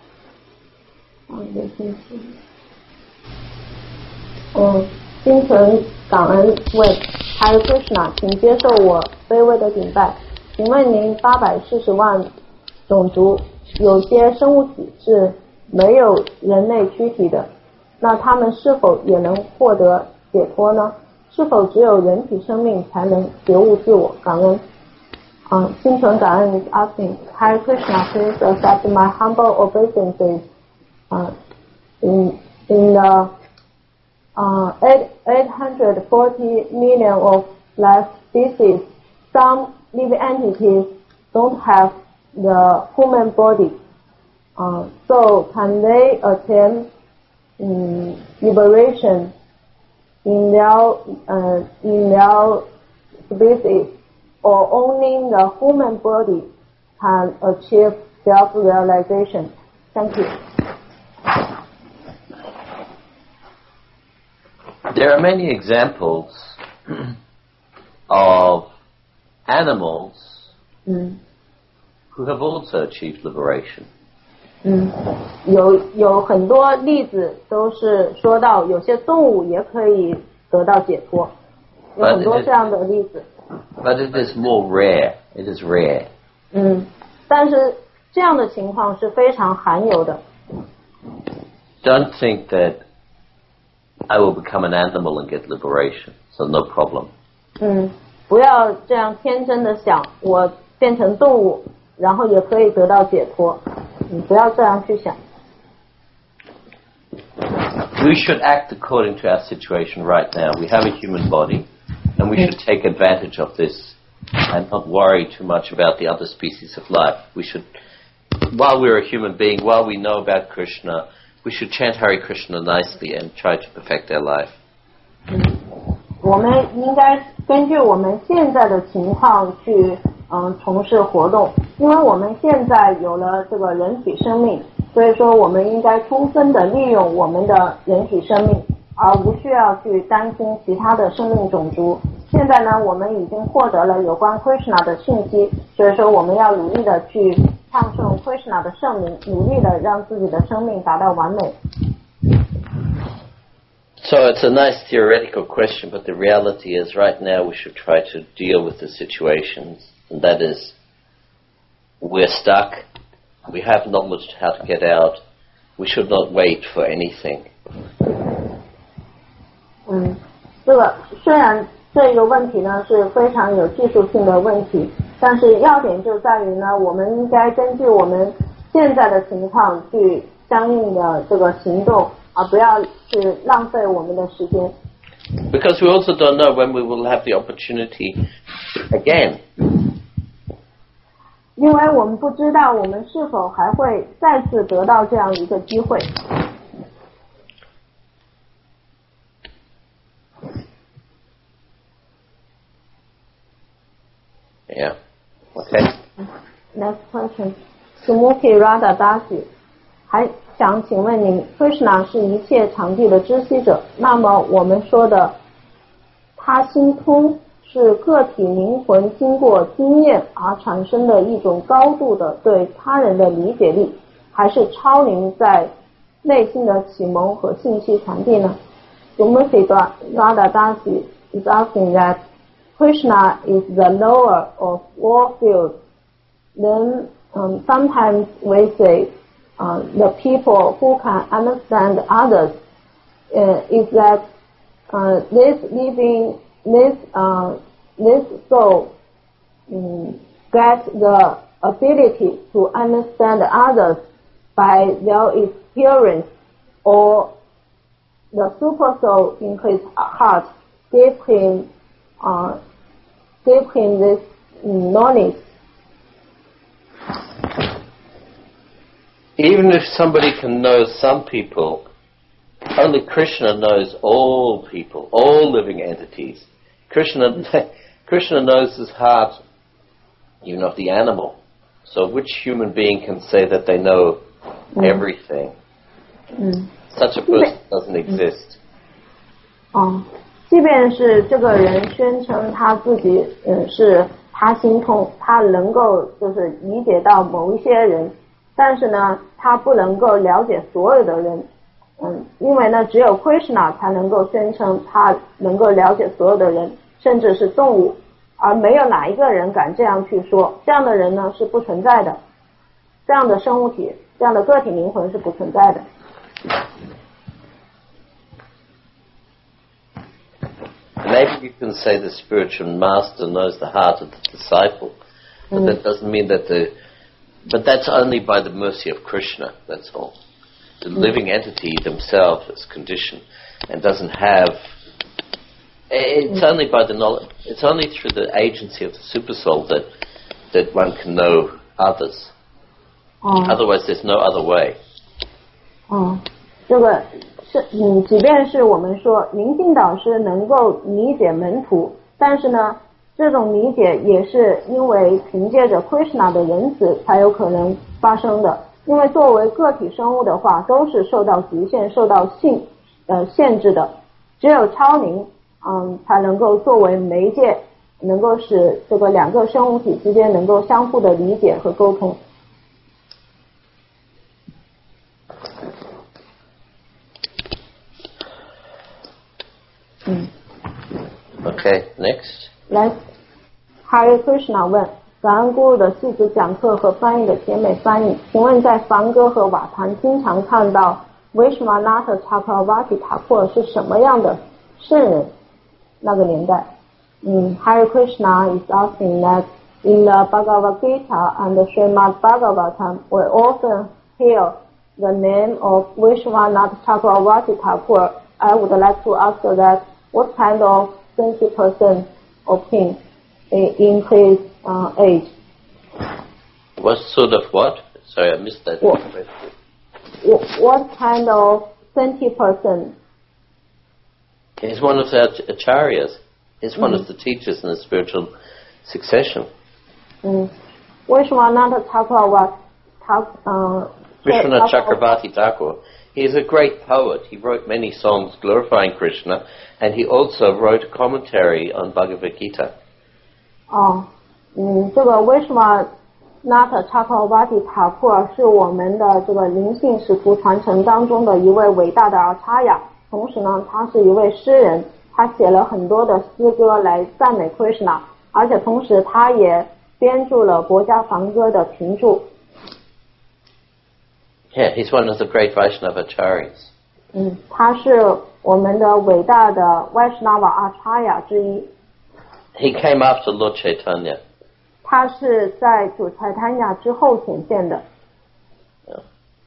心存感恩问 Hare Krishna， 请接受我卑微的顶拜。请问您840万种族，有些生物体是没有人类躯体的，那他们是否也能获得解脱呢？是否只有人体生命才能觉悟自我？感恩。心存感恩 is asking, Hare Krishna, please accept my humble obeisances. In the 840 million of life species, some living entities don't have the human body. So can they attain liberation in their species, or only the human body can achieve self-realization? Thank you. There are many examples of animals who have also achieved liberation. 有很多例子都是说到有些动物也可以得到解脱，有很多这样的例子。 But it is more rare. It is rare. 但是这样的情况是非常罕有的。 Don't think that I will become an animal and get liberation, so no problem. 不要这样天真的想，我变成动物，然后也可以得到解脱。不要这样去想。 We should act according to our situation right now. We have a human body, and we should take advantage of this and not worry too much about the other species of life. We should, while we're a human being, while we know about Krishna, we should chant Hare Krishna nicely and try to perfect our life. 我们应该根据我们现在的情况去从事活动，因为我们现在有了这个人体生命，所以说我们应该充分的利用我们的人体生命，而无需要去担心其他的生命种族。现在呢，我们已经获得了有关 Krishna 的信息，所以说我们要努力的去唱诵 Krishna 的圣名，努力的让自己的生命达到完美。 So it's a nice theoretical question, but the reality is right now we should try to deal with the situations, and that is we're stuck, we have knowledge how to get out, we should not wait for anything. 这个虽然这个问题呢是非常有技术性的问题，但是要点就在于呢，我们应该根据我们现在的情况去相应的这个行动，而不要去浪费我们的时间。 Because we also don't know when we will have the opportunity again. 因为我们不知道我们是否还会再次得到这样一个机会。 Yeah. Okay. Next question. Sumukhi Radha Dasi 还想请问您 Krishna 是一切场地的知悉者，那么我们说的他心通是个体灵魂经过经验而产生的一种高度的对他人的理解力，还是超灵在内心的启蒙和信息传递呢？ Gurmukhi Radhadasi is asking that Krishna is the lower of all fields. Then sometimes we say the people who can understand others is that this soul gets the ability to understand others by their experience, or the super soul in his heart gave him this knowledge. Even if somebody can know some people, only Krishna knows all people, all living entities. Krishna knows his heart, even of the animal. So which human being can say that they know everything? Such a person doesn't exist. 即便是这个人宣称他自己是他心通，他能够就是理解到某一些人，但是呢，他不能够了解所有的人。因为呢，只有 Krishna 才能够宣称他能够了解所有的人，甚至是动物，而没有哪一个人敢这样去说。这样的人呢是不存在的，这样的生物体，这样的个体灵魂是不存在的。 Maybe you can say the spiritual master knows the heart of the disciple, but that doesn't mean that but that's only by the mercy of Krishna, that's all. The living entity themselves is conditioned and doesn't have, it's only by the knowledge, it's only through the agency of the super soul that one can know others. Otherwise there's no other way. 这个是即便是我们说灵性导师能够理解门徒，但是呢，这种理解也是因为凭借着 Krishna 的仁慈才有可能发生的。因为作为个体生物的话，都是受到局限、受到限制的。只有超灵，才能够作为媒介，能够使这个两个生物体之间能够相互的理解和沟通。 Okay, next. Next, Hare Krishna 问：感恩咕噜的细致讲课和翻译的甜美翻译。请问在梵歌和瓦坛经常看到 Vishwanatha Chakravarti Thakur 是什么样的圣人？那个年代。Hare Krishna is asking that in the Bhagavad Gita and the Srimad Bhagavatam we often hear the name of Vishwanatha Chakravarti Thakur. I would like to ask that what kind of 20% of him in his age. What sort of what? Sorry, I missed that. What kind of 20%? He's one of the acharyas. He's one of the teachers in the spiritual succession. Vishwanatha Chakravarti Thakur. He is a great poet. He wrote many songs glorifying Krishna, and he also wrote a commentary on Bhagavad Gita. 这个 Vishwanatha Chakravarti Thakur 是我们的这个灵性使徒传承当中的一位伟大的Acharya，同时呢，他是一位诗人，他写了很多的诗歌来赞美 Krishna， 而且同时他也编著了国家梵歌的评注。 Yeah, he's one of the great Vaishnava acharyas. 他是我们的伟大的 Vaishnava Acharya 之一。 He came after Lord Chaitanya. 他是在主柴坦雅之后显现的。 Yeah.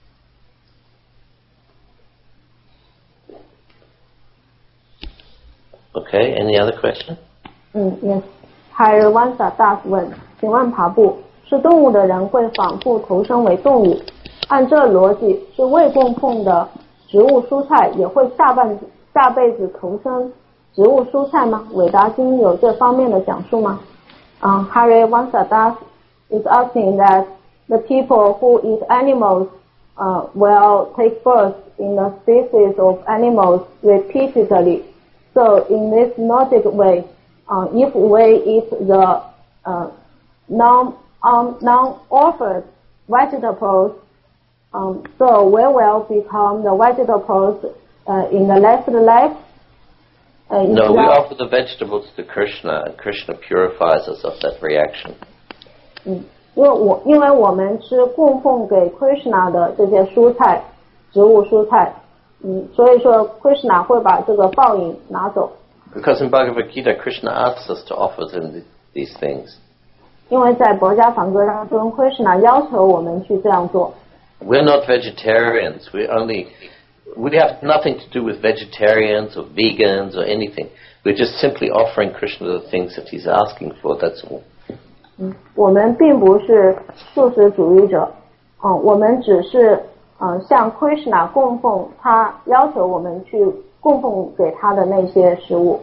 Okay, any other question? Yes. Harivansa 大师问：请问爬布是动物的人会反复投生为动物？按这逻辑，是未供奉的植物蔬菜也会下辈子投生植物蔬菜吗？韦达经有这方面的讲述吗？Harivansa Das is asking that the people who eat animals will take birth in the species of animals repeatedly. So in this logic way, if we eat the non-offered vegetables, so we will become the vegetables in the next life. No, we offer the vegetables to Krishna, and Krishna purifies us of that reaction. 因为我们吃供奉给 Krishna 的这些蔬菜，植物蔬菜，所以说 Krishna 会把这个报应拿走。 Because in Bhagavad Gita, Krishna asks us to offer them these things. 因为在博伽梵歌当中 ，Krishna 要求我们去这样做。 We're not vegetarians. We have nothing to do with vegetarians or vegans or anything. We're just simply offering Krishna the things that he's asking for, that's all. 我们并不是素食主义者，我们只是向 Krishna 供奉他要求我们去供奉给他的那些食物。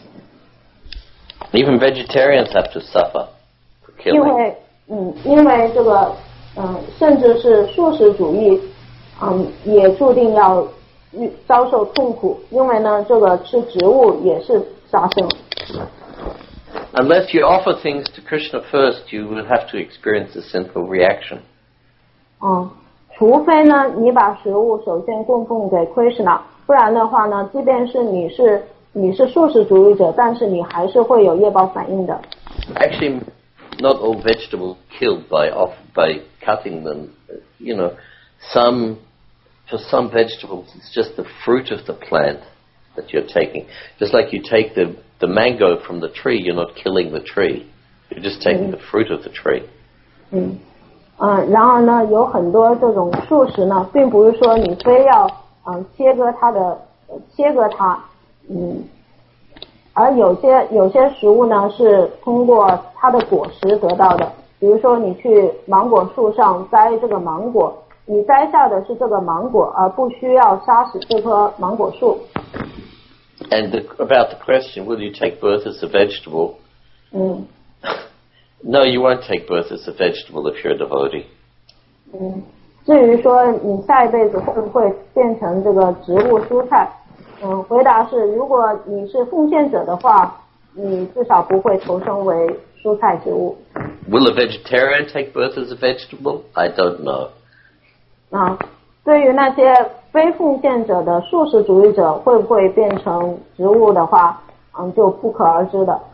Even vegetarians have to suffer for killing. 因为这个甚至是素食主义也注定要遭受痛苦，因为呢这个吃植物也是杀生。 Unless you offer things to Krishna first, you will have to experience a sinful reaction. 除非呢你把食物首先供奉给 Krishna， 不然的话呢，即便是你是素食主义者，但是你还是会有业报反应的。 Actually, not all vegetables killed by cutting them. You know, for some vegetables, it's just the fruit of the plant that you're taking. Just like you take the mango from the tree, you're not killing the tree. You're just taking the fruit of the tree. 然而呢，有很多这种素食呢，并不是说你非要切割它，而有些食物呢是通过它的果实得到的。比如说你去芒果树上摘这个芒果，你摘下的是这个芒果，而不需要杀死这棵芒果树。 And about the question, will you take birth as a vegetable? No, you won't take birth as a vegetable if you're a devotee. 至于说你下一辈子会不会变成这个植物蔬菜，回答是，如果你是奉献者的话，你至少不会投生为蔬菜植物。 Will a vegetarian take birth as a vegetable? I don't know. 对于那些非奉献者的素食主义者会不会变成植物的话，就不可而知的。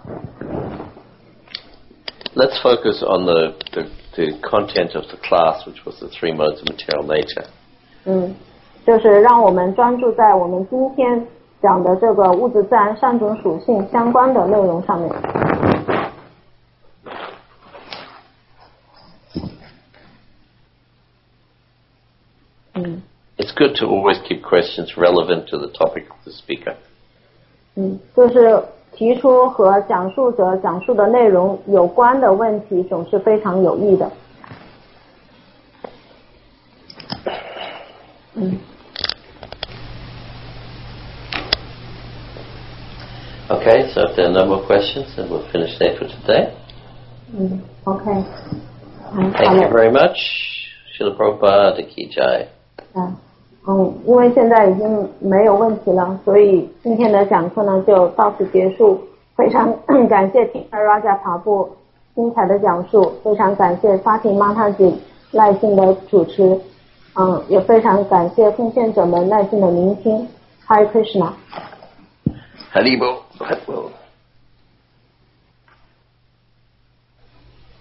Let's focus on the content of the class, which was the three modes of material nature. 就是让我们专注在我们今天讲的这个物质自然三种属性相关的内容上面。 It's good to always keep questions relevant to the topic of the speaker. 就是提出和讲述者讲述的内容有关的问题，总是非常有益的。 Okay, so if there are no more questions, then we'll finish there for today. OK. Thank you very much. Srila Prabhupada ki jai. 因为现在已经没有问题了，所以今天的讲课呢就到此结束。非常感谢听Raja Prabhu精彩的讲述，非常感谢Sati Mataji耐心的主持，也非常感谢奉献者们耐心的聆听。Hare Krishna。 Haribo.